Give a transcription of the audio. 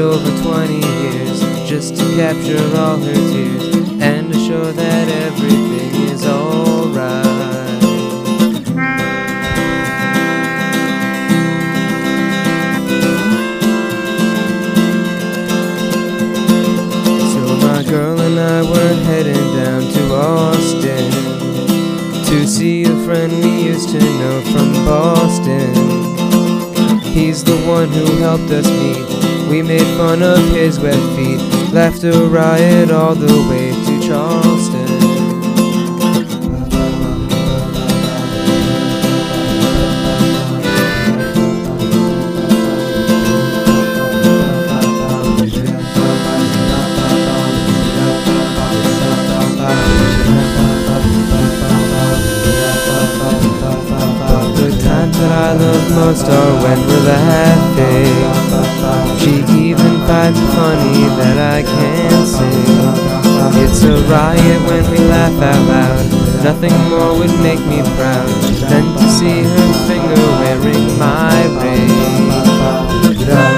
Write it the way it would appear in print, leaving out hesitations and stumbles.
over 20 years just to capture all her tears and to show that everything is alright. So my girl and I were heading down to Austin to see a friend we used to know from Boston. He's the one who helped us meet. We made fun of his wet feet, laughed a riot all the way to Charleston. The times that I love most are when we're laughing. She even finds it funny that I can't sing. It's a riot when we laugh out loud. Nothing more would make me proud than to see her finger wearing my ring.